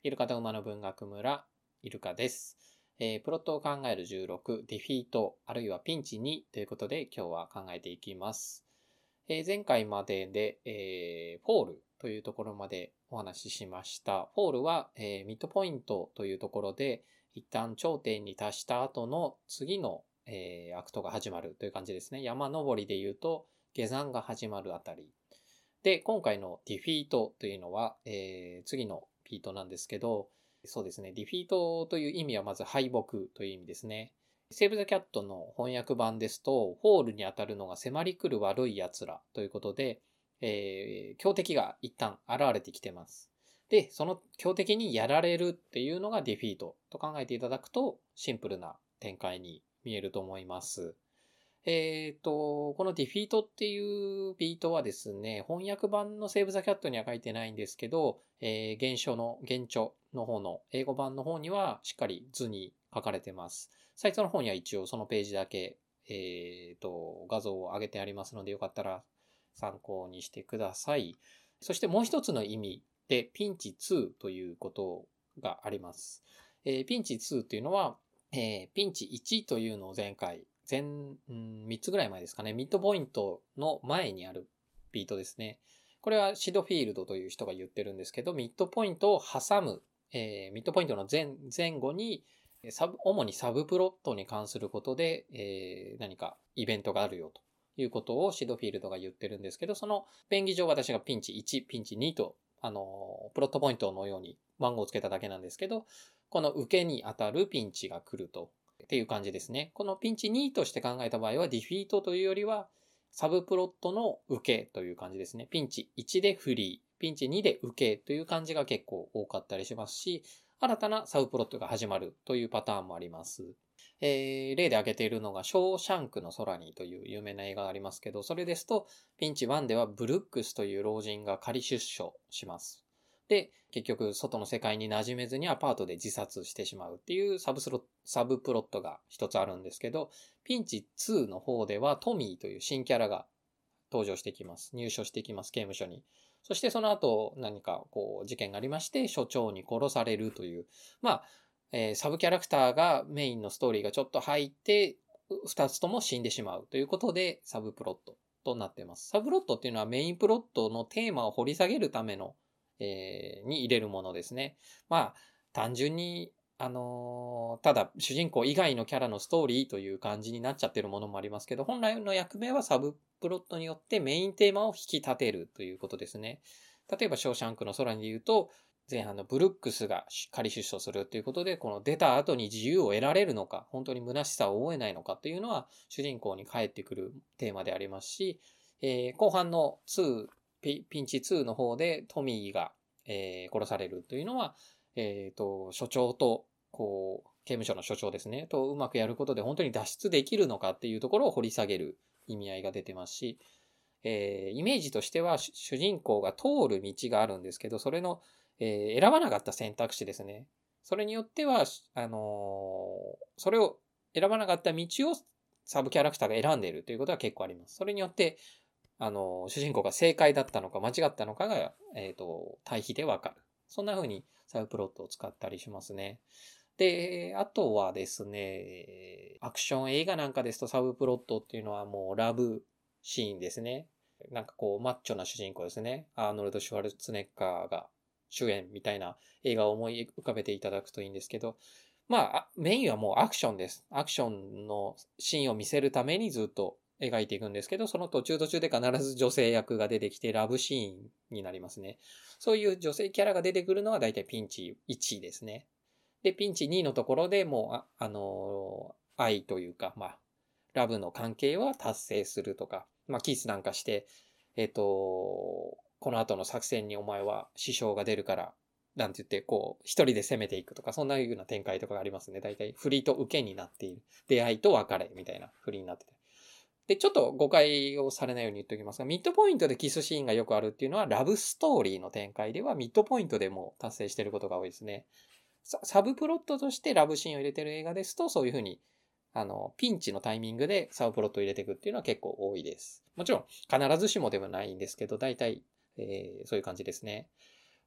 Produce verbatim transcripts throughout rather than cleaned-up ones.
イルカと馬の文学村、イルカです。えー、プロットを考えるじゅうろく、ディフィート、あるいはピンチにということで今日は考えていきます。えー、前回までで、えー、フォールというところまでお話ししました。フォールは、えー、ミッドポイントというところで、一旦頂点に達した後の次の、えー、アクトが始まるという感じですね。山登りで言うと、下山が始まるあたり。で、今回のディフィートというのは、えー、次のフィートなんですけど、そうですね、ディフィートという意味はまず敗北という意味ですね。セーブ・ザ・キャットの翻訳版ですと、フォールに当たるのが迫り来る悪い奴らということで、えー、強敵が一旦現れてきてます。で、その強敵にやられるっていうのがディフィートと考えていただくと、シンプルな展開に見えると思います。えっと、このディフィートっていうビートはですね、翻訳版のセーブ・ザ・キャットには書いてないんですけど、えー、原書の、原著の方の英語版の方にはしっかり図に書かれてます。サイトの方には一応そのページだけ、えっと、画像を上げてありますのでよかったら参考にしてください。そしてもう一つの意味で、ピンチツーということがあります。えー、ピンチツーというのは、えー、ピンチいちというのを前回、前、みっつぐらい前ですかね。ミッドポイントの前にあるビートですね。これはシドフィールドという人が言ってるんですけど、ミッドポイントを挟む、えー、ミッドポイントの 前, 前後にサブ、主にサブプロットに関することで、えー、何かイベントがあるよということをシドフィールドが言ってるんですけど、その便宜上私がピンチいち、ピンチにと、あの、プロットポイントのように番号をつけただけなんですけど、この受けに当たるピンチが来ると。っていう感じですね。このピンチにとして考えた場合は、ディフィートというよりは、サブプロットの受けという感じですね。ピンチいちでフリー、ピンチにで受けという感じが結構多かったりしますし、新たなサブプロットが始まるというパターンもあります。えー、例で挙げているのが、ショーシャンクの空にという有名な映画がありますけど、それですと、ピンチいちではブルックスという老人が仮出所します。で、結局、外の世界に馴染めずにアパートで自殺してしまうっていうサブスロサブプロットが一つあるんですけど、ピンチツーの方ではトミーという新キャラが登場してきます。入所してきます、刑務所に。そしてその後、何かこう、事件がありまして、所長に殺されるという、まあ、えー、サブキャラクターがメインのストーリーがちょっと入って、二つとも死んでしまうということで、サブプロットとなっています。サブプロットっていうのはメインプロットのテーマを掘り下げるためのえー、に入れるものですね。まあ、単純に、あのー、ただ主人公以外のキャラのストーリーという感じになっちゃってるものもありますけど、本来の役目はサブプロットによってメインテーマを引き立てるということですね。例えば、ショーシャンクの空に言うと、前半のブルックスが仮出所するということで、この出た後に自由を得られるのか、本当に虚しさを覚えないのかというのは、主人公に返ってくるテーマでありますし、えー、後半のに、ピ, ピンチツーの方でトミーが、えー、殺されるというのは、えっ、ー、と、所長と、こう、刑務所の所長ですね、とうまくやることで本当に脱出できるのかっていうところを掘り下げる意味合いが出てますし、えー、イメージとしては主人公が通る道があるんですけど、それの、えー、選ばなかった選択肢ですね。それによっては、あのー、それを選ばなかった道をサブキャラクターが選んでいるということは結構あります。それによって、あの、主人公が正解だったのか間違ったのかが、えっ、ー、と、対比でわかる。そんな風にサブプロットを使ったりしますね。で、あとはですね、アクション映画なんかですとサブプロットっていうのはもうラブシーンですね。なんかこう、マッチョな主人公ですね。アーノルド・シュワルツネッカーが主演みたいな映画を思い浮かべていただくといいんですけど、まあ、メインはもうアクションです。アクションのシーンを見せるためにずっと描いていくんですけど、その途中途中で必ず女性役が出てきてラブシーンになりますね。そういう女性キャラが出てくるのはだいたいピンチいちですね。で、ピンチにのところでもう、あ、あのー、愛というか、まあ、ラブの関係は達成するとか、まあ、キスなんかして、えっと、この後の作戦にお前は支障が出るから、なんて言って、こう、一人で攻めていくとか、そんなような展開とかがありますね。だいたい振りと受けになっている。出会いと別れみたいな振りになってて。で、ちょっと誤解をされないように言っておきますが、ミッドポイントでキスシーンがよくあるっていうのは、ラブストーリーの展開ではミッドポイントでも達成していることが多いですね。サブプロットとしてラブシーンを入れてる映画ですと、そういうふうに、あの、ピンチのタイミングでサブプロットを入れていくっていうのは結構多いです。もちろん、必ずしもではないんですけど、大体、えー、そういう感じですね。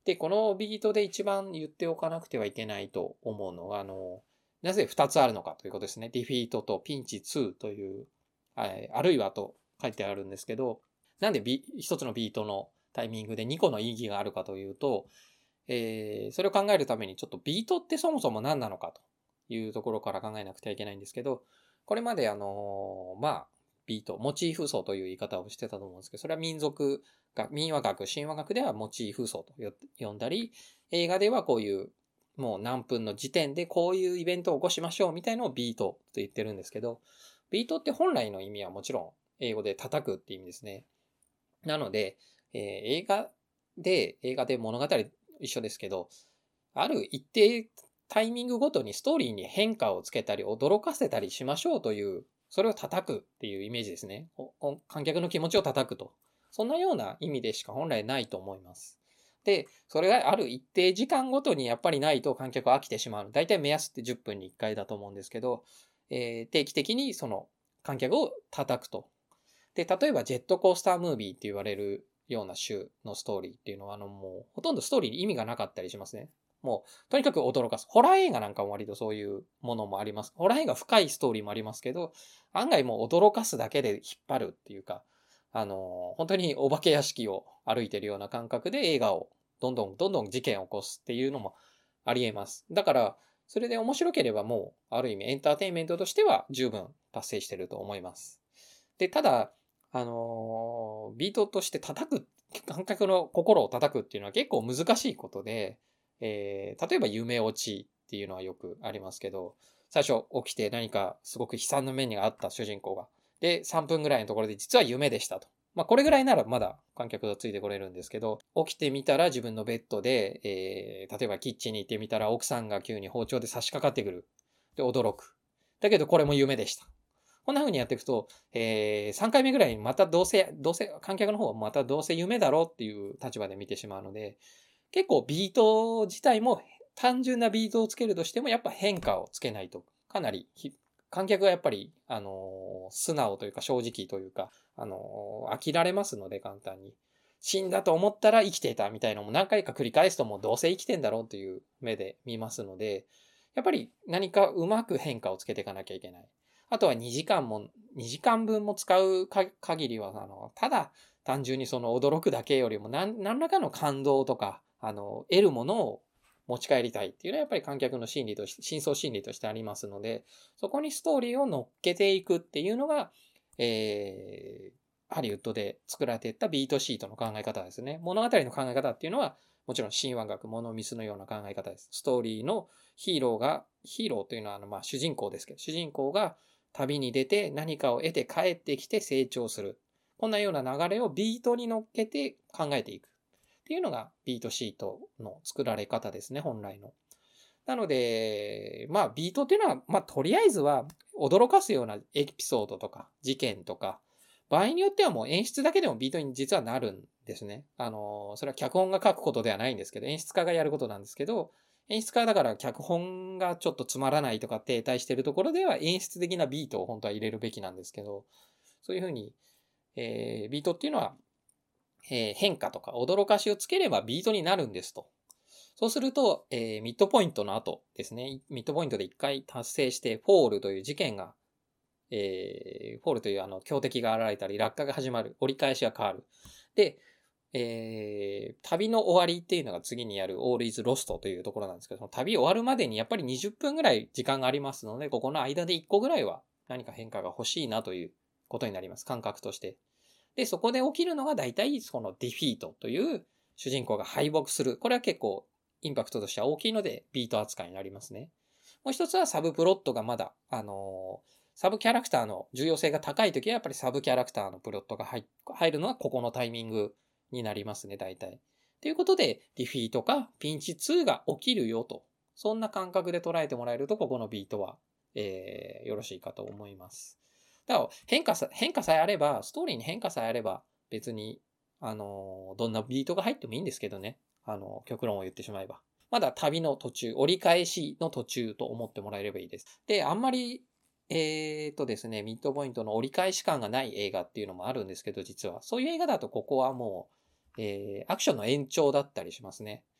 で、このビートで一番言っておかなくてはいけないと思うのが、あの、なぜふたつあるのかということですね。ディフィートとピンチツーという、あるいはと書いてあるんですけど、なんでビ一つのビートのタイミングでにこの意義があるかというと、えー、それを考えるためにちょっとビートってそもそも何なのかというところから考えなくてはいけないんですけど、これまであのー、まあ、ビート、モチーフ奏という言い方をしてたと思うんですけど、それは民族が、民話学、神話学ではモチーフ奏と呼んだり、映画ではこういうもう何分の時点でこういうイベントを起こしましょうみたいのをビートと言ってるんですけど、ビートって本来の意味はもちろん英語で叩くって意味ですね。なので、えー、映画で、映画で物語一緒ですけど、ある一定タイミングごとにストーリーに変化をつけたり驚かせたりしましょうという、それを叩くっていうイメージですね。観客の気持ちを叩くと。そんなような意味でしか本来ないと思います。で、それがある一定時間ごとにやっぱりないと観客は飽きてしまう。だいたい目安ってじゅっぷんにいっかいだと思うんですけど、えー、定期的にその観客を叩くと。で、例えばジェットコースタームービーって言われるような種のストーリーっていうのは、あのもうほとんどストーリーに意味がなかったりしますね。もう、とにかく驚かす。ホラー映画なんかも割とそういうものもあります。ホラー映画深いストーリーもありますけど、案外もう驚かすだけで引っ張るっていうか、あの、本当にお化け屋敷を歩いてるような感覚で映画をどんどんどんどん事件を起こすっていうのもあり得ます。だから、それで面白ければもう、ある意味エンターテインメントとしては十分達成してると思います。で、ただ、あのー、ビートとして叩く、観客の心を叩くっていうのは結構難しいことで、えー、例えば夢落ちっていうのはよくありますけど、最初起きて何かすごく悲惨な目にあった主人公が。で、さんぷんぐらいのところで実は夢でしたと。まあこれぐらいならまだ観客がついてこれるんですけど、起きてみたら自分のベッドで、えー、例えばキッチンに行ってみたら奥さんが急に包丁で差し掛かってくる。で、驚く。だけどこれも夢でした。こんな風にやっていくと、えー、さんかいめぐらいにまたどうせ、どうせ、観客の方はまたどうせ夢だろうっていう立場で見てしまうので、結構ビート自体も単純なビートをつけるとしてもやっぱ変化をつけないと、かなり観客がやっぱり、あのー、素直というか正直というか、あのー、飽きられますので簡単に。死んだと思ったら生きていたみたいなのも何回か繰り返すともうどうせ生きてんだろうという目で見ますので、やっぱり何かうまく変化をつけていかなきゃいけない。あとはにじかんも、にじかんぶんも使う限りは、あの、ただ単純にその驚くだけよりも何、何らかの感動とか、あの、得るものを持ち帰りたいっていうのはやっぱり観客の心理として、深層心理としてありますので、そこにストーリーを乗っけていくっていうのが、えー、ハリウッドで作られていったビートシートの考え方ですね。物語の考え方っていうのは、もちろん神話学、モノミスのような考え方です。ストーリーのヒーローが、ヒーローというのはあの、まあ、主人公ですけど、主人公が旅に出て何かを得て帰ってきて成長する。こんなような流れをビートに乗っけて考えていく。っていうのがビートシートの作られ方ですね、本来の。なので、まあビートっていうのは、まあとりあえずは驚かすようなエピソードとか事件とか、場合によってはもう演出だけでもビートに実はなるんですね。あの、それは脚本が書くことではないんですけど、演出家がやることなんですけど、演出家だから脚本がちょっとつまらないとか停滞しているところでは演出的なビートを本当は入れるべきなんですけど、そういうふうに、えー、ビートっていうのは、えー、変化とか驚かしをつければビートになるんですと。そうすると、えー、ミッドポイントの後ですね。ミッドポイントで一回達成して、フォールという事件が、えー、フォールというあの強敵が現れたり、落下が始まる。折り返しが変わる。で、えー、旅の終わりっていうのが次にやる All is Lost というところなんですけど、その旅終わるまでにやっぱりにじゅっぷんぐらい時間がありますので、ここの間でいっこぐらいは何か変化が欲しいなということになります。感覚として。で、そこで起きるのが大体そのディフィートという主人公が敗北する。これは結構インパクトとしては大きいのでビート扱いになりますね。もう一つはサブプロットがまだ、あのー、サブキャラクターの重要性が高いときはやっぱりサブキャラクターのプロットが入るのはここのタイミングになりますね、大体。ということで、ディフィートかピンチツーが起きるよと。そんな感覚で捉えてもらえると、ここのビートは、えー、よろしいかと思います。だから変化さ、変化さえあれば、ストーリーに変化さえあれば、別に、あの、どんなビートが入ってもいいんですけどね。あの、極論を言ってしまえば。まだ旅の途中、折り返しの途中と思ってもらえればいいです。で、あんまり、えーとですね、ミッドポイントの折り返し感がない映画っていうのもあるんですけど、実は。そういう映画だとここはもう、えー、アクションの延長だったりしますね。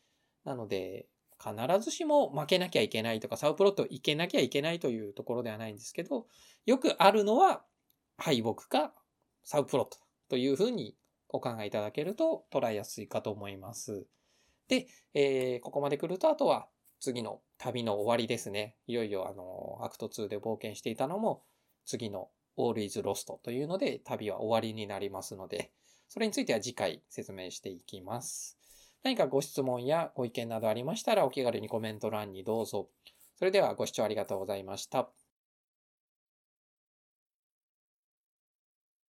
なので、必ずしも負けなきゃいけないとか、サブプロットいけなきゃいけないというところではないんですけど、よくあるのは敗北かサブプロットというふうにお考えいただけると捉えやすいかと思います。で、えー、ここまで来ると、あとは次の旅の終わりですね。いよいよあの、アクトツーで冒険していたのも、次の All is Lost というので旅は終わりになりますので、それについては次回説明していきます。何かご質問やご意見などありましたらお気軽にコメント欄にどうぞ。それではご視聴ありがとうございました。